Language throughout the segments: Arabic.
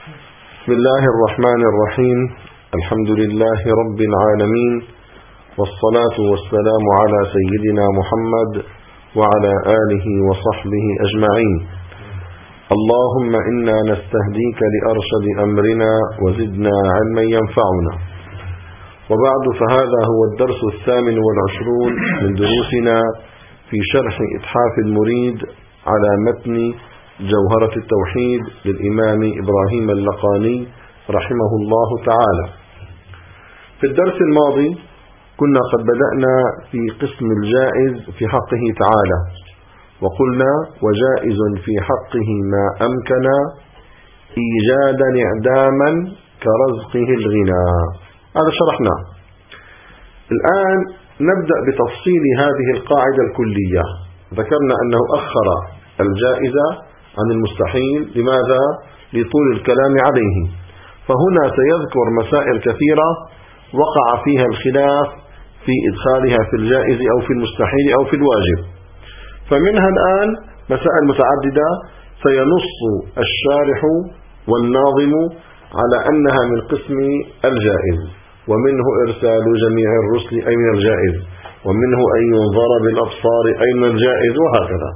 بسم الله الرحمن الرحيم. الحمد لله رب العالمين، والصلاة والسلام على سيدنا محمد وعلى آله وصحبه أجمعين. اللهم إنا نستهديك لأرشد أمرنا وزدنا علما ينفعنا. وبعد، فهذا هو الدرس 28 من دروسنا في شرح إتحاف المريد على متن جوهرة التوحيد للإمام إبراهيم اللقاني رحمه الله تعالى. في الدرس الماضي كنا قد بدأنا في قسم الجائز في حقه تعالى، وقلنا: وجائز في حقه ما أمكن إيجادا إعداما كرزقه الغنى. هذا شرحناه. الآن نبدأ بتفصيل هذه القاعدة الكلية. ذكرنا أنه أخر الجائزة عن المستحيل. لماذا؟ لطول الكلام عليه. فهنا سيذكر مسائل كثيرة وقع فيها الخلاف في إدخالها في الجائز أو في المستحيل أو في الواجب. فمنها الآن مسائل متعددة سينص الشارح والناظم على أنها من قسم الجائز، ومنه إرسال جميع الرسل أي من الجائز، ومنه أن ينظر بالأبصار أي من الجائز، وهكذا.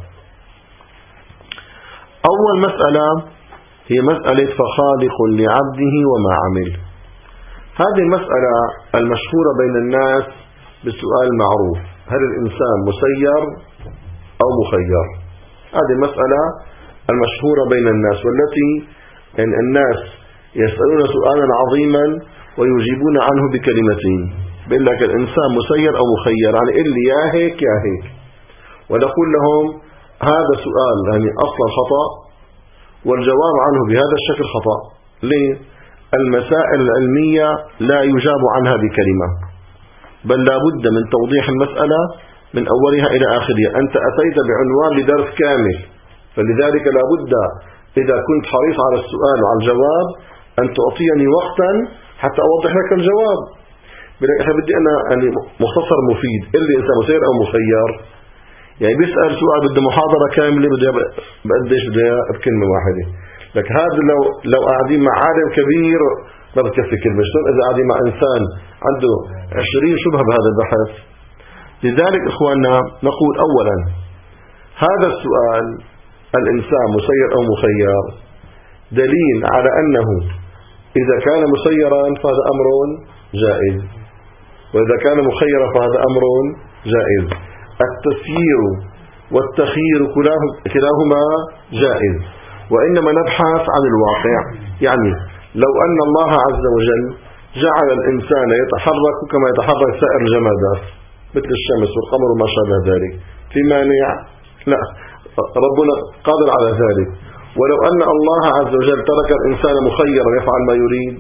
أول مسألة هي مسألة فخالق لعبده وما عمل. هذه المسألة المشهورة بين الناس بالسؤال المعروف: هل الإنسان مسير أو مخير؟ هذه المسألة المشهورة بين الناس، والتي الناس يسألون سؤالا عظيما ويجيبون عنه بكلمتين. بيقول لك الإنسان مسير أو مخير، يعني اللي يا هيك يا هيك. ونقول لهم هذا سؤال يعني أصلا خطأ، والجواب عنه بهذا الشكل خطأ. ليه؟ المسائل العلمية لا يجاب عنها بكلمة، بل لا بد من توضيح المسألة من أولها إلى آخرها. أنت أتيت بعنوان لدرس كامل، فلذلك لا بد إذا كنت حريص على السؤال وعلى الجواب أن تعطيني وقتا حتى أوضح لك الجواب. بدي أنا يعني مختصر مفيد. اللي إنسان مسير أو مخير، يعني بيسأل سؤال بده محاضرة كاملة، بده بقديش بده بكلمة واحدة. لك هذا لو قاعدين مع عالم كبير ما بتكفي كلمة. شلون إذا قاعدين مع إنسان عنده 20 شبهة بهذا البحث؟ لذلك إخواننا نقول: أولا، هذا السؤال الإنسان مسير أو مخير دليل على أنه إذا كان مسيرا فهذا أمر جائز، وإذا كان مخيرا فهذا أمر جائز. التسيير والتخيير كلاهما جائز، وإنما نبحث عن الواقع. يعني لو أن الله عز وجل جعل الإنسان يتحرك كما يتحرك سائر الجمادات مثل الشمس والقمر وما شابه ذلك، في مانع؟ لا، ربنا قادر على ذلك. ولو أن الله عز وجل ترك الإنسان مخيرا يفعل ما يريد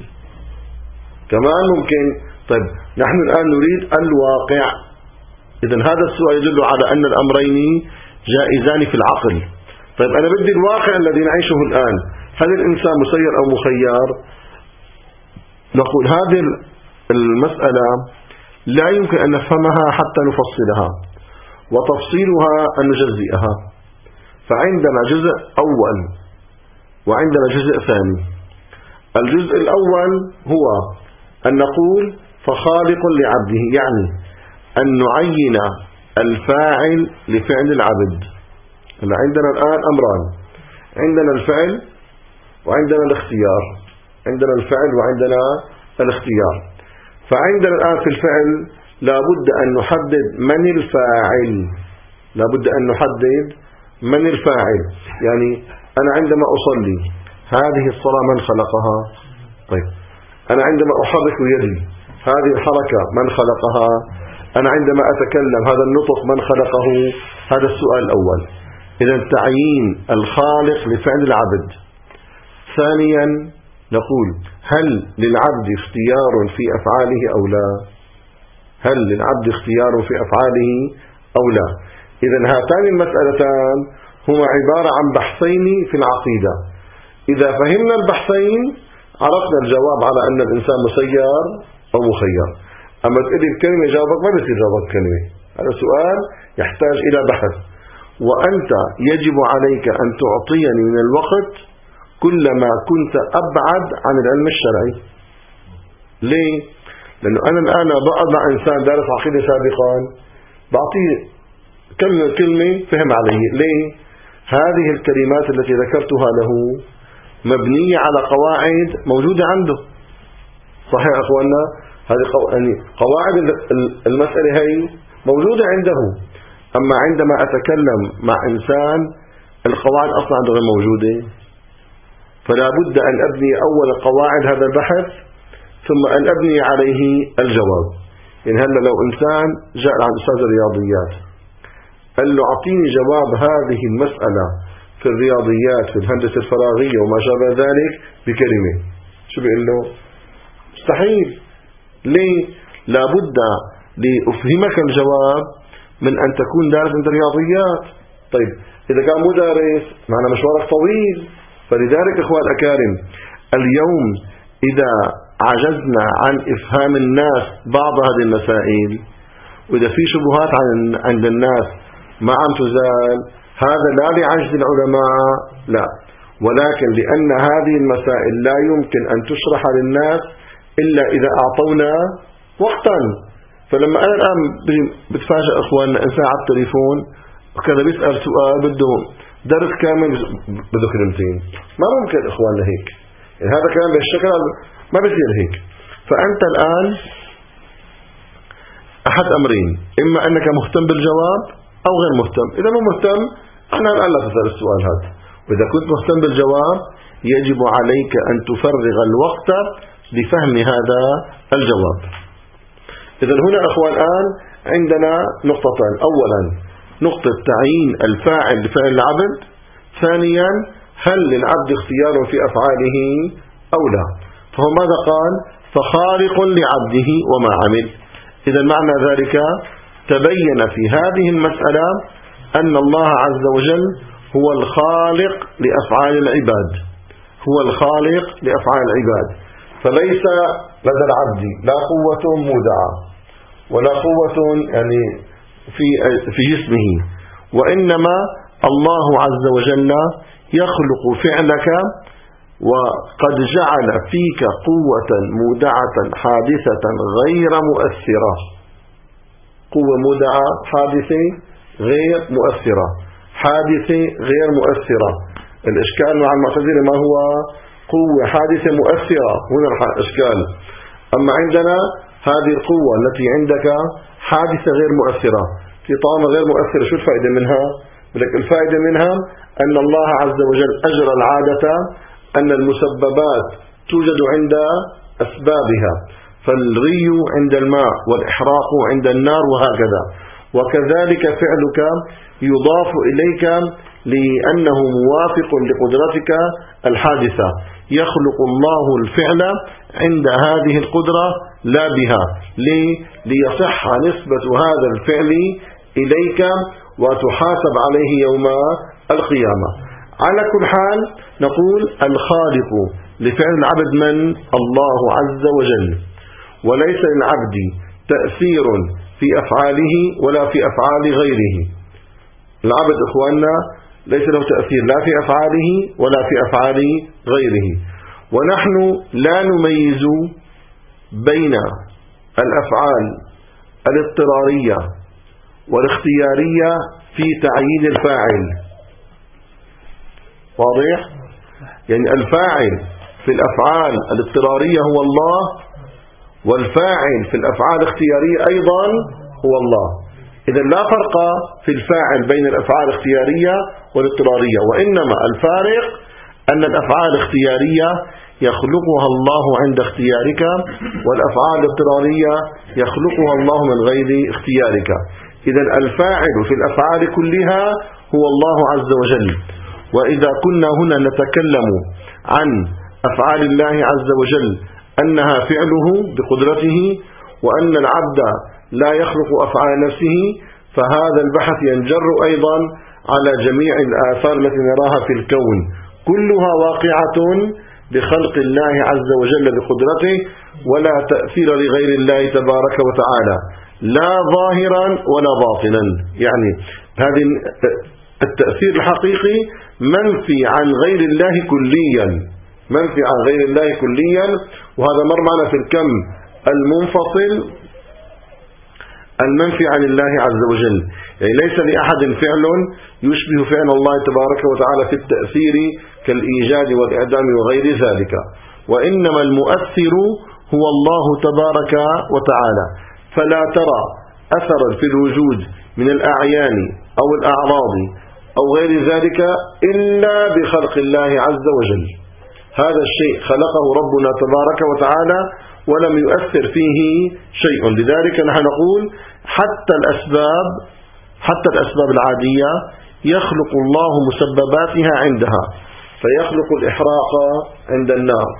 كمان ممكن. طيب نحن الآن نريد الواقع. إذن هذا السؤال يدل على أن الأمرين جائزان في العقل. طيب أنا بدي الواقع الذي نعيشه الآن. هل الإنسان مسير أو مخير؟ نقول هذه المسألة لا يمكن أن نفهمها حتى نفصلها، وتفصيلها أن نجزئها. فعندنا جزء أول وعندنا جزء ثاني. الجزء الأول هو أن نقول فخالق لعبده، يعني أن نعين الفاعل لفعل العبد. عندنا الآن أمران: عندنا الفعل وعندنا الاختيار. عندنا الفعل وعندنا الاختيار. فعندنا الآن في الفعل لابد أن نحدد من الفاعل. لابد أن نحدد من الفاعل. يعني أنا عندما أصلي، هذه الصلاة من خلقها؟ طيب أنا عندما أحرك يدي، هذه الحركة من خلقها؟ أنا عندما أتكلم، هذا النطق من خلقه؟ هذا السؤال الأول. إذا تعيين الخالق لفعل العبد. ثانيا نقول: هل للعبد اختيار في أفعاله أو لا؟ هل للعبد اختيار في أفعاله أو لا؟ إذا هاتان المسألتان هما عبارة عن بحثين في العقيدة. إذا فهمنا البحثين عرفنا الجواب على أن الإنسان مسير أو مخير. أما تقول لي الكلمة جاوبك، ما بيصير جاوبك كلمة. هذا سؤال يحتاج إلى بحث، وأنت يجب عليك أن تعطيني من الوقت كلما كنت أبعد عن العلم الشرعي. ليه؟ لأنه أنا الآن بقعد مع إنسان دارس عقيدة سابقا، بعطيه كلمة فهم عليه. ليه؟ هذه الكلمات التي ذكرتها له مبنية على قواعد موجودة عنده. صحيح أخواننا؟ هذه قواعد المسألة هي موجودة عنده. أما عندما أتكلم مع إنسان القواعد أصلا عنده غير موجودة، فلا بد أن أبني أول قواعد هذا البحث ثم أن أبني عليه الجواب. يعني هلا لو إنسان جاء عند أستاذ الرياضيات قال له أعطيني جواب هذه المسألة في الرياضيات في الهندسة الفراغية وما شابه ذلك بكلمة، شو بيقول له؟ مستحيل. ليه؟ لابد لأفهمك الجواب من أن تكون دارس عند الرياضيات. طيب إذا كان مدرس معنا مشوارك طويل. فلذلك إخوان الأكارم، اليوم إذا عجزنا عن إفهام الناس بعض هذه المسائل، وإذا في شبهات عند الناس ما عم تزال، هذا لا لعجز العلماء، لا، ولكن لأن هذه المسائل لا يمكن أن تشرح للناس إلا إذا أعطونا وقتا. فلما أنا الآن بتفاجأ إخواننا إنسان على التليفون وكذا بيسأل سؤال بده درس كامل بده كلمتين، ما ممكن إخواننا هيك. يعني هذا كلام بهالشكل ما بيصير هيك. فأنت الآن أحد أمرين، إما أنك مهتم بالجواب أو غير مهتم. إذا مو مهتم أنا الآن لا تسأل السؤال هذا، وإذا كنت مهتم بالجواب يجب عليك أن تفرغ الوقت لفهم هذا الجواب. إذا هنا أخوان الآن عندنا نقطتان: أولا نقطة تعيين الفاعل لفعل العبد، ثانيا هل للعبد اختيار في أفعاله أو لا. فهو ماذا قال؟ فخالق لعبده وما عمل. إذا معنى ذلك تبين في هذه المسألة أن الله عز وجل هو الخالق لأفعال العباد، هو الخالق لأفعال العباد. فليس لدى العبد لا قوة مودعة ولا قوة يعني في جسمه، وإنما الله عز وجل يخلق فعلك، وقد جعل فيك قوة مودعة حادثة غير مؤثرة. قوة مودعة حادثة غير مؤثرة، حادثة غير مؤثرة. الإشكال مع المعتزلة ما هو؟ قوة حادثة مؤثرة، هنا الإشكال. أما عندنا هذه القوة التي عندك حادثة غير مؤثرة. في طعام غير مؤثرة، شو الفائدة منها؟ الفائدة منها أن الله عز وجل أجرى العادة أن المسببات توجد عند أسبابها، فالري عند الماء والإحراق عند النار وهكذا. وكذلك فعلك يضاف إليك لأنه موافق لقدرتك الحادثة. يخلق الله الفعل عند هذه القدرة لا بها. ليصح نسبة هذا الفعل إليك وتحاسب عليه يوم القيامة. على كل حال نقول الخالق لفعل العبد من؟ الله عز وجل، وليس للعبد تأثير في أفعاله ولا في أفعال غيره. العبد إخواننا ليس له تأثير لا في أفعاله ولا في أفعال غيره. ونحن لا نميز بين الأفعال الاضطرارية والاختيارية في تعيين الفاعل. واضح؟ يعني الفاعل في الأفعال الاضطرارية هو الله، والفاعل في الأفعال الاختيارية أيضا هو الله. إذا لا فرق في الفاعل بين الأفعال الاختيارية والاضطرارية، وإنما الفارق أن الأفعال الاختيارية يخلقها الله عند اختيارك، والأفعال الاضطرارية يخلقها الله من غير اختيارك. إذا الفاعل في الأفعال كلها هو الله عز وجل. وإذا كنا هنا نتكلم عن أفعال الله عز وجل أنها فعله بقدرته، وأن العبد لا يخلق أفعال نفسه، فهذا البحث ينجر أيضا على جميع الآثار التي نراها في الكون، كلها واقعة بخلق الله عز وجل بقدرته، ولا تأثير لغير الله تبارك وتعالى، لا ظاهرا ولا باطنا. يعني هذه التأثير الحقيقي منفي عن غير الله كليا، منفي عن غير الله كليا. وهذا مر معنا في الكم المنفصل المنفي عن الله عز وجل، يعني ليس لأحد فعل يشبه فعل الله تبارك وتعالى في التأثير كالإيجاد والإعدام وغير ذلك، وإنما المؤثر هو الله تبارك وتعالى. فلا ترى أثرا في الوجود من الأعيان أو الأعراض أو غير ذلك إلا بخلق الله عز وجل. هذا الشيء خلقه ربنا تبارك وتعالى ولم يؤثر فيه شيء. لذلك نحن نقول حتى الأسباب العادية يخلق الله مسبباتها عندها، فيخلق الإحراق عند النار،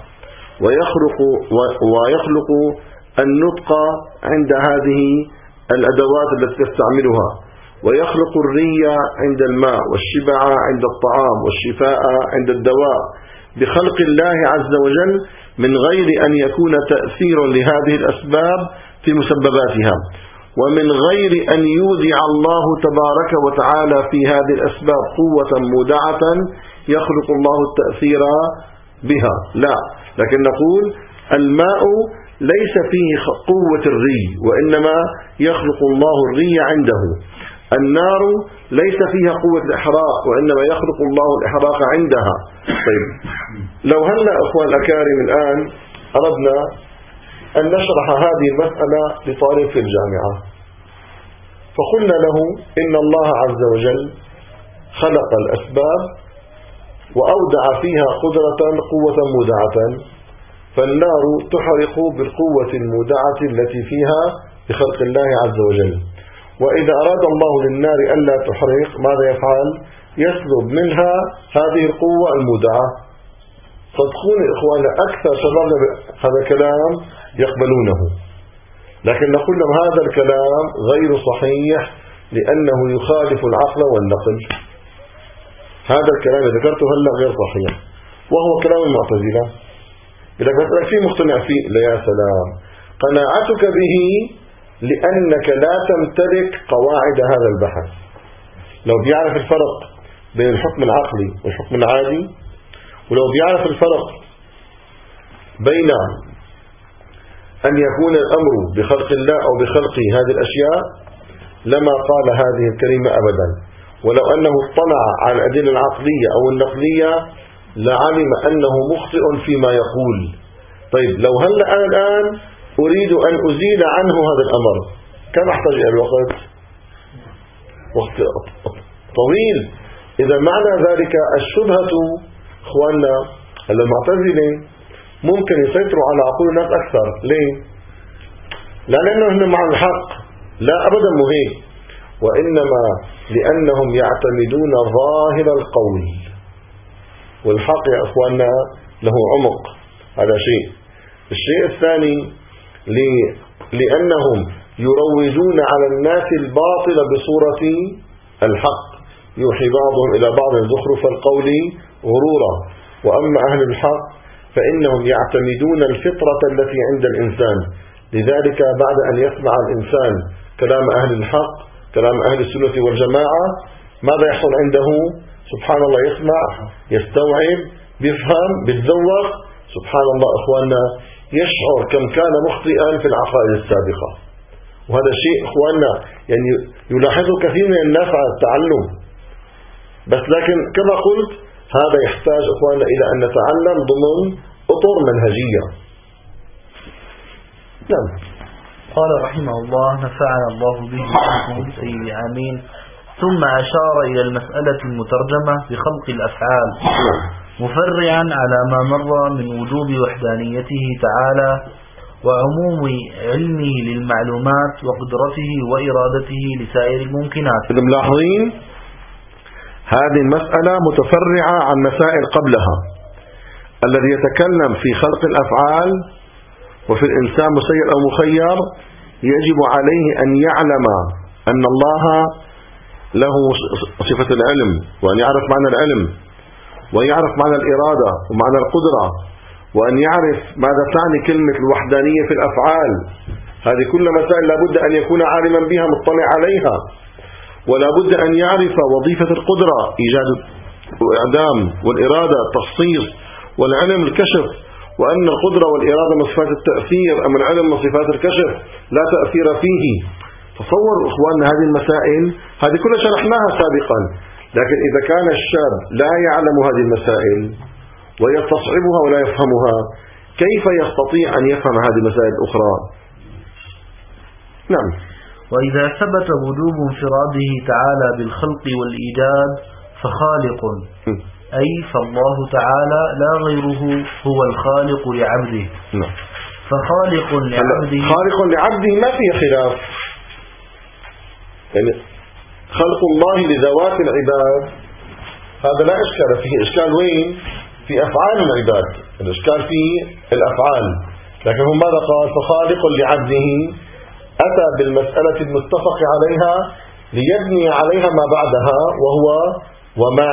ويخلق النطق عند هذه الأدوات التي تستعملها، ويخلق الري عند الماء، والشبع عند الطعام، والشفاء عند الدواء، بخلق الله عز وجل من غير أن يكون تأثير لهذه الأسباب في مسبباتها، ومن غير أن يودع الله تبارك وتعالى في هذه الأسباب قوة مودعة يخلق الله التأثير بها، لا. لكن نقول الماء ليس فيه قوة الري، وإنما يخلق الله الري عنده. النار ليس فيها قوة الإحراق، وإنما يخلق الله الإحراق عندها. طيب، لو هلأ أخوان الأكارم الآن أردنا أن نشرح هذه المسألة لطالب في الجامعة، فقلنا له إن الله عز وجل خلق الأسباب وأودع فيها قوة مودعة، فالنار تحرق بالقوة المودعة التي فيها بخلق الله عز وجل. وإذا أراد الله للنار ألا تحرق ماذا يفعل؟ يسلب منها هذه القوة المودعة. صدقوني إخوانا، أكثر شبابنا هذا الكلام يقبلونه، لكن نقول لهم هذا الكلام غير صحيح لأنه يخالف العقل والنقل. هذا الكلام اللي ذكرته هلا غير صحيح، وهو كلام المعتزلة. إذا كنت فيه مقتنع فيه، لا يا سلام، قناعتك به لأنك لا تمتلك قواعد هذا البحث. لو بيعرف الفرق بين الحكم العقلي والحكم العادي، ولو بيعرف الفرق بين أن يكون الأمر بخلق الله أو بخلق هذه الأشياء لما قال هذه الكلمة أبدا. ولو أنه اطلع على الأدلة العقلية أو النقلية لعلم أنه مخطئ فيما يقول. طيب، لو هلأ أنا الآن أريد أن أزيل عنه هذا الأمر، كم أحتاج إلى الوقت؟ وقت طويل. إذا معنى ذلك الشبهة إخواننا المعتزلة ممكن يسيطروا على عقول الناس أكثر. ليه؟ لا لأنهم مع الحق، لا أبدا مهيب، وإنما لأنهم يعتمدون ظاهر القول، والحق يا إخواننا له عمق. هذا شيء. الشيء الثاني لأنهم يروجون على الناس الباطل بصورة الحق، يوحي بعضهم إلى بعض زخرف القول غرورا. وأما أهل الحق فإنهم يعتمدون الفطرة التي عند الإنسان. لذلك بعد أن يسمع الإنسان كلام أهل الحق، كلام أهل السنة والجماعة، ماذا يحصل عنده؟ سبحان الله، يسمع، يستوعب، بيفهم، بيتذوق. سبحان الله إخواننا، يشعر كم كان مخطئا في العقائد السابقة. وهذا الشيء إخواننا يعني يلاحظه كثير من الناس على التعلم. بس لكن كما قلت هذا يحتاج إخواننا إلى أن نتعلم ضمن أطر منهجية. نعم. قال رحمه الله نفعنا الله به سيد آمين. ثم أشار إلى المسألة المترجمة بخلق الأفعال، مفرعا على ما مر من وجوب وحدانيته تعالى وعموم علمه للمعلومات وقدرته وإرادته لسائر الممكنات. ملاحظين هذه المسألة متفرعة عن مسائل قبلها. الذي يتكلم في خلق الأفعال وفي الإنسان مسير أو مخير يجب عليه أن يعلم أن الله له صفة العلم، وأن يعرف معنى العلم، ويعرف معنى الإرادة ومعنى القدرة، وأن يعرف ماذا تعني كلمة الوحدانية في الأفعال. هذه كل مسائل لابد أن يكون عالما بها، مطلع عليها. ولا بد أن يعرف وظيفة القدرة، إيجاد وإعدام، والإرادة التخصيص، والعلم الكشف، وأن القدرة والإرادة من صفات التأثير، أما العلم من صفات الكشف لا تأثير فيه. تصوروا إخواننا هذه المسائل هذه كلها شرحناها سابقا، لكن إذا كان الشاب لا يعلم هذه المسائل ويستصعبها ولا يفهمها، كيف يستطيع أن يفهم هذه المسائل الأخرى؟ نعم. وإذا ثبت وجوب انفراده تعالى بالخلق والإيجاد فخالق، أي فالله تعالى لا غيره هو الخالق لعبده. نعم. فخالق لعبده، خالق لعبده ما فيه خلاف، يعني خلق الله لذوات العباد هذا لا إشكال فيه. إشكال وين؟ في أفعال العباد، الإشكال في الأفعال. لكن هم ماذا قال؟ فخالق لعبده، أتى بالمسألة المتفق عليها ليبني عليها ما بعدها، وهو وما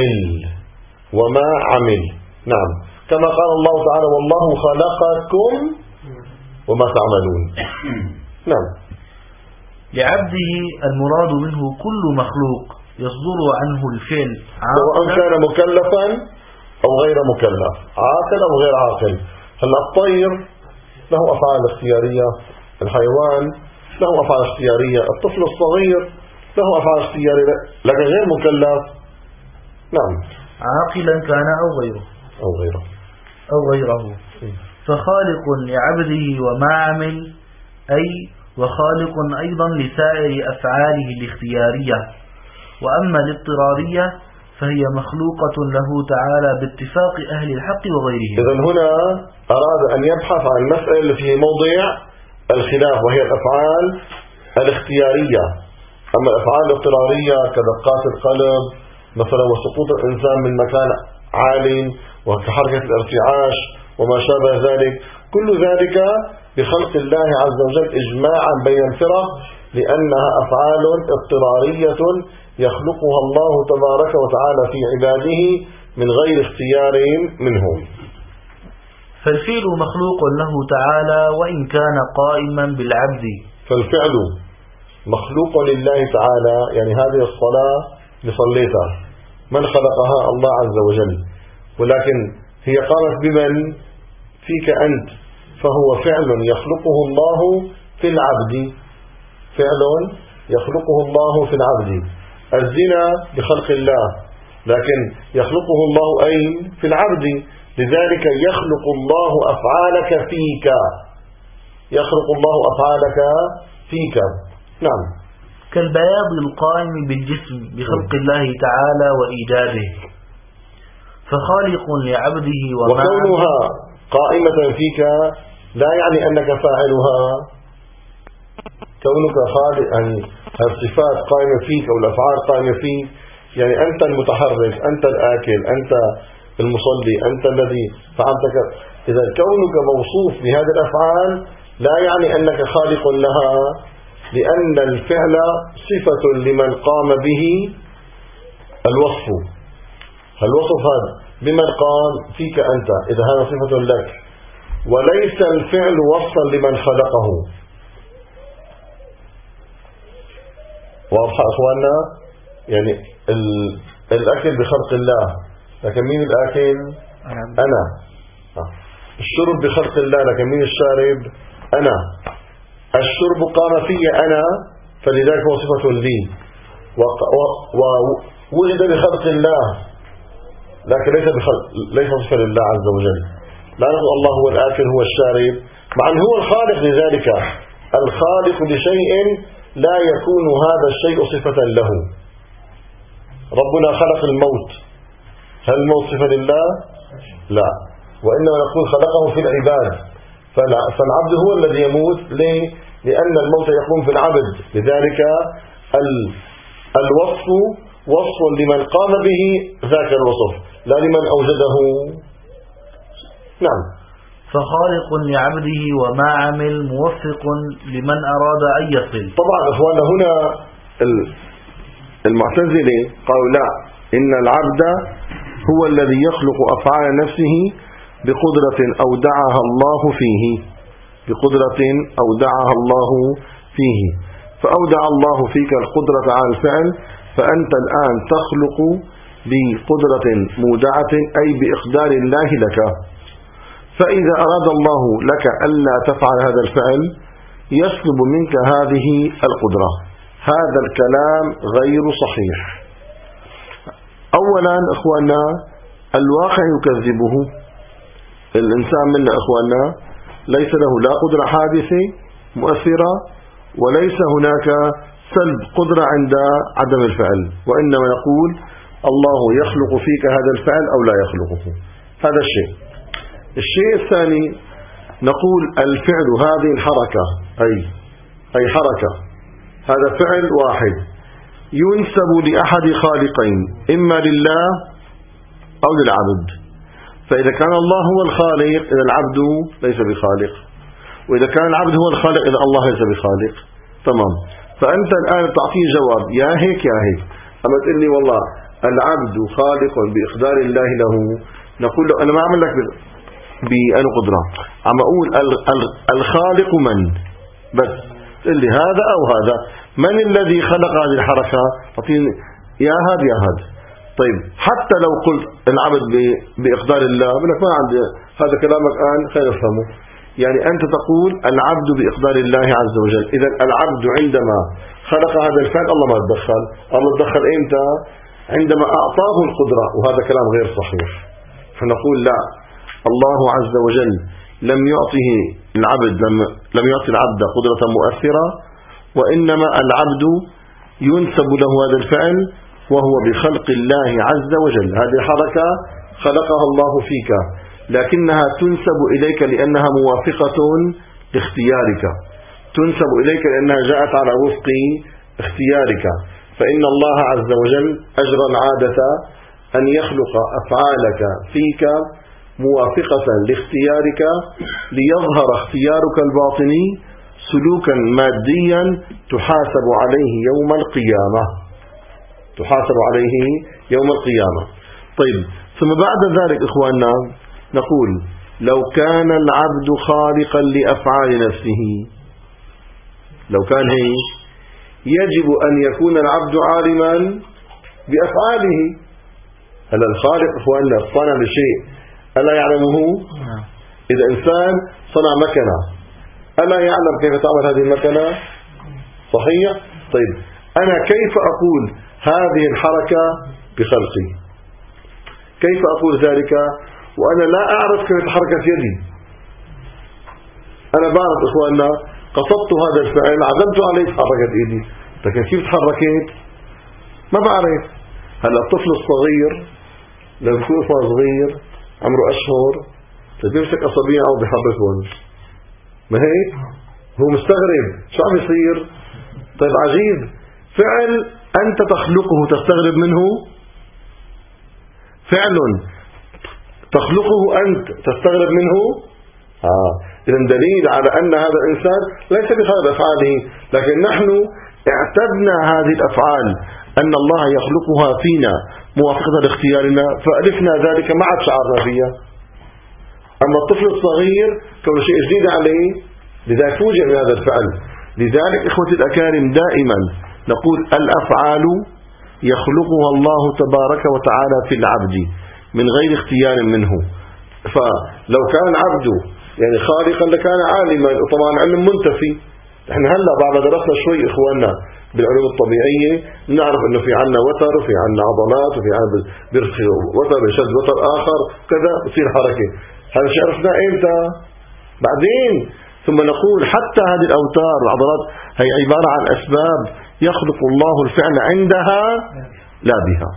عمل. نعم، كما قال الله تعالى والله خلقكم وما تعملون. نعم. لعبده المراد منه كل مخلوق يصدر عنه الفعل، سواء كان مكلفا أو غير مكلف، عاقل أو غير عاقل. هلا الطير له أفعال اختيارية، الحيوان له أفعال اختيارية، الطفل الصغير له أفعال اختيارية لكن غير مكلف. نعم. عاقلا كان أو غيره. فخالق لعبده وما عمل، أي وخالق أيضا لسائر أفعاله الاختيارية. وأما الاضطرارية فهي مخلوقة له تعالى باتفاق أهل الحق وغيرهم. إذن هنا أراد أن يبحث عن المسألة في موضع الخلاف، وهي الأفعال الاختيارية. أما الأفعال الاضطرارية كدقات القلب مثلا، وسقوط الإنسان من مكان عال، وكحركة الارتعاش وما شابه ذلك، كل ذلك بخلق الله عز وجل إجماعا بين الفرق، لأنها أفعال اضطرارية يخلقها الله تبارك وتعالى في عباده من غير اختيار منهم. فالفعل مخلوق له تعالى وإن كان قائما بالعبد. فالفعل مخلوق لله تعالى، يعني هذه الصلاة لصليتها من خلقها؟ الله عز وجل، ولكن هي قامت بمن؟ فيك أنت، فهو فعل يخلقه الله في العبد، فعل يخلقه الله في العبد. الزنا بخلق الله، لكن يخلقه الله أين؟ في العبد. لذلك يخلق الله أفعالك فيك، يخلق الله أفعالك فيك. نعم. كالبياض القائم بالجسم بخلق الله تعالى وإيجاده. فخالق لعبده وكونها قائمة فيك لا يعني أنك فاعلها. كونك خالق يعني الصفات قائمة فيك أو الأفعال قائمة فيك، يعني أنت المتحرك، أنت الآكل، أنت المصلي، أنت الذي فعلتك. إذا كونك موصوف بهذه الأفعال لا يعني أنك خالق لها، لأن الفعل صفة لمن قام به الوصف. الوصف هذا بمن قام فيك أنت، إذا هذا صفة لك، وليس الفعل وصفا لمن خلقه. واضح أخواننا؟ يعني الأكل بخلق الله، لكن مين الآكل؟ أنا. الشرب بخلق الله، لكن مين الشارب؟ أنا. الشرب قام في أنا، فلذلك هو صفة لي، وولد بخلق الله، لكن ليس صفة لله عز وجل. لا نقول الله هو الآكل هو الشارب، مع أن هو الخالق لذلك. الخالق لشيء لا يكون هذا الشيء صفة له. ربنا خلق الموت، هل الموت صفة لله؟ لا، وإنما نقول خلقه في العباد. فالعبد هو الذي يموت. ليه؟ لأن الموت يقوم في العبد. لذلك الوصف وصف لمن قام به ذاك الوصف، لا لمن أوجده. نعم. فخالق لعبده وما عمل موفق لمن أراد أن يصل. طبعا أخوانا هنا المعتزلة قالوا لا، إن العبد هو الذي يخلق أفعال نفسه بقدرة أودعها الله فيه، بقدرة أودعها الله فيه. فأودع الله فيك القدرة على الفعل، فأنت الآن تخلق بقدرة مودعة أي بإقدار الله لك. فإذا أراد الله لك ألا تفعل هذا الفعل يسلب منك هذه القدرة. هذا الكلام غير صحيح. أولا إخواننا الواقع يكذبه. الإنسان منا إخواننا ليس له لا قدرة حادثة مؤثرة وليس هناك سلب قدرة عند عدم الفعل، وإنما نقول الله يخلق فيك هذا الفعل أو لا يخلقه. هذا الشيء. الشيء الثاني نقول الفعل هذه الحركة أي حركة، هذا فعل واحد ينسب لأحد خالقين، إما لله أو للعبد. فإذا كان الله هو الخالق إذا العبد ليس بخالق، وإذا كان العبد هو الخالق إذا الله ليس بخالق. تمام. فأنت الآن تعطيه جواب يا هيك يا هيك. أما تقول لي والله العبد خالق بإقدار الله له، نقول له أنا ما أعمل لك بأنه قدرة، عم أقول الخالق من؟ بس تقول لي هذا أو هذا. من الذي خلق هذه الحركة؟ تعطيني يا هذا يا هذا. طيب حتى لو قلت العبد بإقدار الله بقول لك ما عندي هذا كلامك الآن خير افهمه. يعني أنت تقول العبد بإقدار الله عز وجل، إذا العبد عندما خلق هذا الفعل الله ما تدخل. الله تدخل إمتى؟ عندما أعطاه القدرة، وهذا كلام غير صحيح. فنقول لا، الله عز وجل لم يعطه العبد لم يعطي العبد قدرة مؤثرة، وإنما العبد ينسب له هذا الفعل وهو بخلق الله عز وجل. هذه الحركة خلقها الله فيك، لكنها تنسب إليك لأنها موافقة لاختيارك، تنسب إليك لأنها جاءت على وفق اختيارك. فإن الله عز وجل أجرى العادة أن يخلق أفعالك فيك موافقة لاختيارك ليظهر اختيارك الباطني سلوكا ماديا تحاسب عليه يوم القيامة. تحاسب عليه يوم القيامة. طيب ثم بعد ذلك إخواننا نقول لو كان العبد خالقا لأفعال نفسه، لو كان هي يجب أن يكون العبد عالما بأفعاله. هلا الخالق إخواننا صنع لشيء ألا يعلمه؟ إذا إنسان صنع مكنة ألا يعلم كيف تعمل هذه المكنة؟ صحيح؟ طيب أنا كيف أقول هذه الحركة بخلقي؟ كيف أقول ذلك وأنا لا أعرف كيف تحركت يدي؟ أنا بعرف إخواننا قصدت هذا الفعل عزمت عليه تحركت يدي، لكن كيف تحركت ما بعرف. هلا الطفل الصغير لما يكون صغير عمره أشهر بيمسك أصابعه وبيحركهم، ما هيك؟ هو مستغرب شو عم يصير؟ طيب عجيب، فعل أنت تخلقه تستغرب منه، فعل تخلقه أنت تستغرب منه. إذن دليل على أن هذا الإنسان ليس بخالق أفعاله، لكن نحن اعتدنا هذه الأفعال أن الله يخلقها فينا موافقة لاختيارنا، فألفنا ذلك ما عاد شعرنا فيها. أما الطفل الصغير كون شيء جديد عليه لذلك فوجئ من هذا الفعل. لذلك إخوتي الأكارم دائما نقول الأفعال يخلقها الله تبارك وتعالى في العبد من غير اختيار منه. فلو كان العبد يعني خالقا لكان عالما، وطبعا علم منتفي. احنا هلا بعد درسنا شوي إخواننا بالعلوم الطبيعية نعرف انه في عنا وتر وفي عنا عضلات وفي عنا برخي وتر يشد وتر آخر كذا تصير حركة. هذا شيء عرفناه إمتى؟ بعدين. ثم نقول حتى هذه الأوتار والعضلات هي عبارة عن أسباب يخلق الله الفعل عندها لا بها.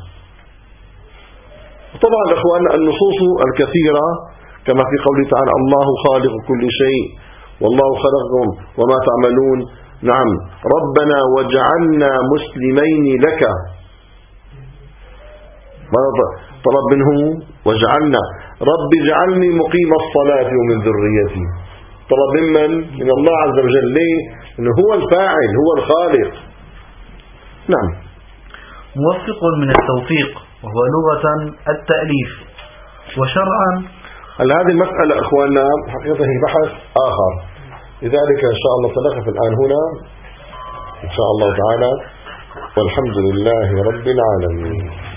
طبعا أخواننا النصوص الكثيرة كما في قوله تعالى الله خالق كل شيء والله خلقكم وما تعملون. نعم ربنا وجعلنا مسلمين لك، طلب منه وجعلنا رب اجعلني مقيم الصلاة ومن ذريتي، طلب من الله عز وجل. ليه؟ إنه هو الفاعل هو الخالق. نعم. موفق من التوفيق وهو لغة التأليف، وشرعا هذه المسألة إخواننا حقيقة هي بحث آخر، لذلك إن شاء الله سنقف الآن هنا إن شاء الله تعالى. والحمد لله رب العالمين.